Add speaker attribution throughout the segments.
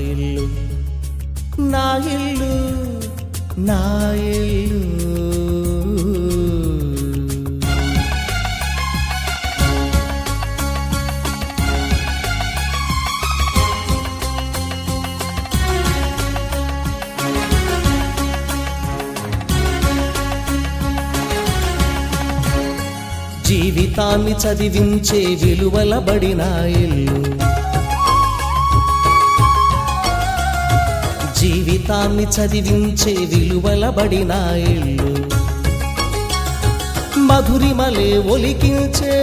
Speaker 1: ఇల్లు నా ఇల్లు నా ఇల్లు. జీవితాన్ని చదివించే విలువలబడిన ఇల్లు, జీవితాన్ని చదివించే విలువలబడిన ఇల్లు, మధురిమలే ఒలికించే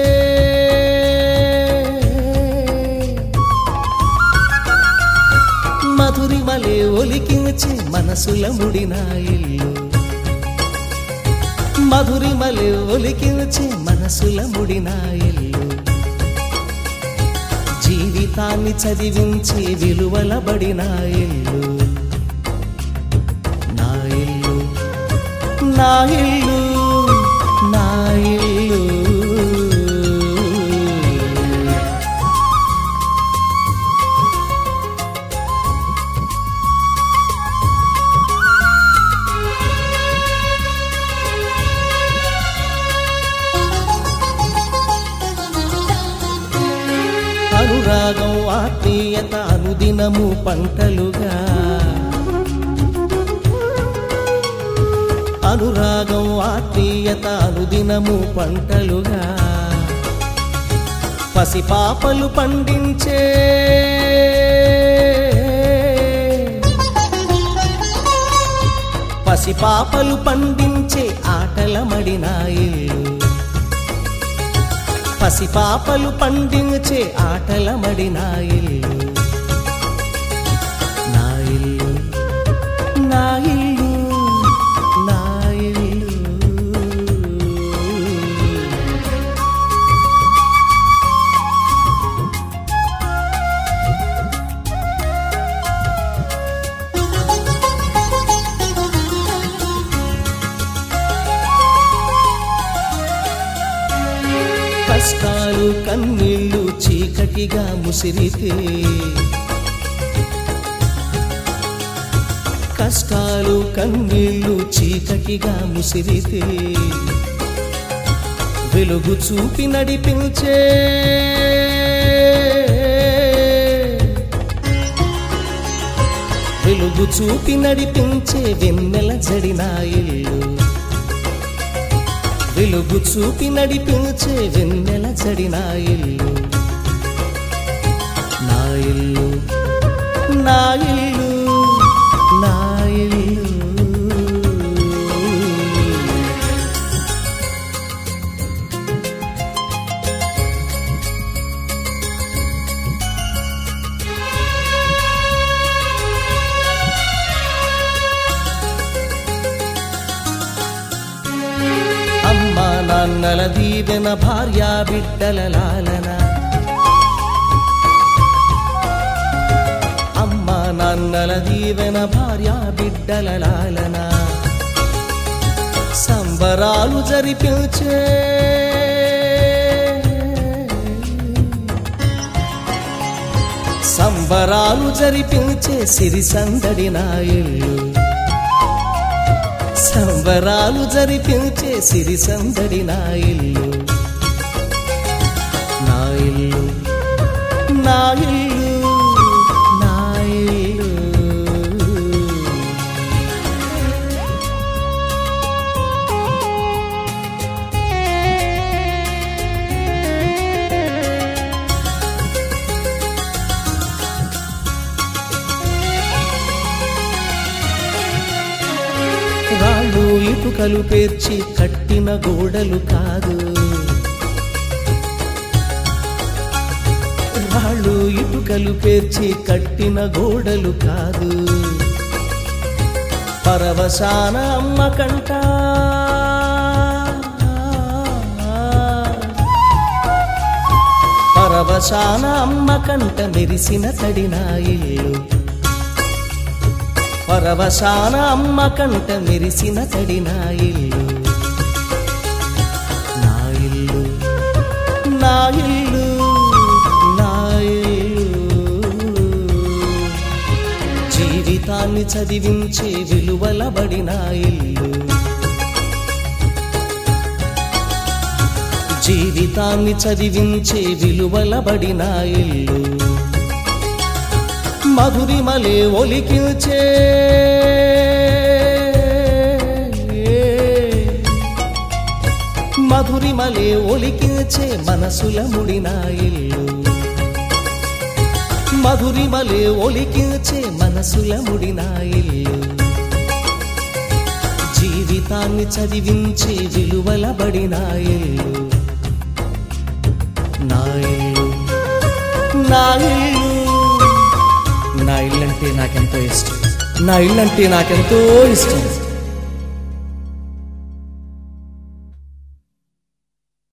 Speaker 1: మధురిమలే ఒలికించే మనసుల ముడిన ఇల్లు, మధురిమలే ఒలికించే మనసుల ముడిన ఇల్లు. జీవితాన్ని చదివించే విలువలబడిన ఇల్లు నా ఇల్లు నా ఇల్లు నా ఇల్లు. అనురాగం ఆత్మీయత అనుదినము పంటలుగా, అనురాగం ఆత్మీయత అనుదినము పంటలుగా, పసిపాపలు పండించే పసిపాపలు పండించే ఆటల మడిన ఇల్లు, పసిపాపలు పండించే ఆటల మడిన ఇల్లు నా ఇల్లు నా ఇల్లు నా ఇల్లు. కష్టాలు కన్నీళ్ళు చీకటిగా ముసిరితే, కష్టాలు కన్నీళ్ళు చీకటిగా ముసిరితే, వెలుగు చూపి నడిపించే వెలుగు చూపి నడిపించే వెన్నెల జడిన ఇల్లు, వెలుగు చూపి నడిపించే వెన్నెల జడిన ఇల్లు నా ఇల్లు నా ఇల్లు నా ఇల్లు. అమ్మా నాన్నల దీవెన భార్యా బిడ్డల లాలన, అమ్మా నాన్నల దీవెన భార్యా బిడ్డల లాలన, సంబరాలు జరిపించే సంబరాలు జరిపించే సిరి సందడి నా ఇల్లు, సంబరాలు జరిపించే సిరి సందడి నా ఇల్లు నా ఇల్లు నా ఇల్లు నా ఇల్లు. రాళ్ళు ఇటుకలు పేర్చి కట్టిన గోడలు కాదు, రాళ్ళు ఇటుకలు పేర్చి కట్టిన గోడలు కాదు, పరవశాన అమ్మకంట పరవశాన అమ్మకంట మెరిసిన తడిన ఇల్లు, పరవశాన అమ్మకంట మెరిసిన తడిన ఇల్లు నా ఇల్లు నా ఇల్లు నా ఇల్లు. జీవితాన్ని చదివించే విలువలబడిన ఇల్లు జీవితాన్ని చదివించే విలువలబడిన ఇల్లు మధురిమలే ఒలికిల్చే మధురిమలే ఒలికిల్చే మనసుల ముడిన ఇల్లు మధురిమలే ఒలికిల్చే మనసుల ముడిన ఇల్లు జీవితాన్ని చదివించే విలువలబడిన ఇల్లు నా ఇల్లు నా ఇల్లు నా ఇల్లంటే నాకెంతో ఇష్టం నా ఇల్లంటే నాకెంతో ఇష్టం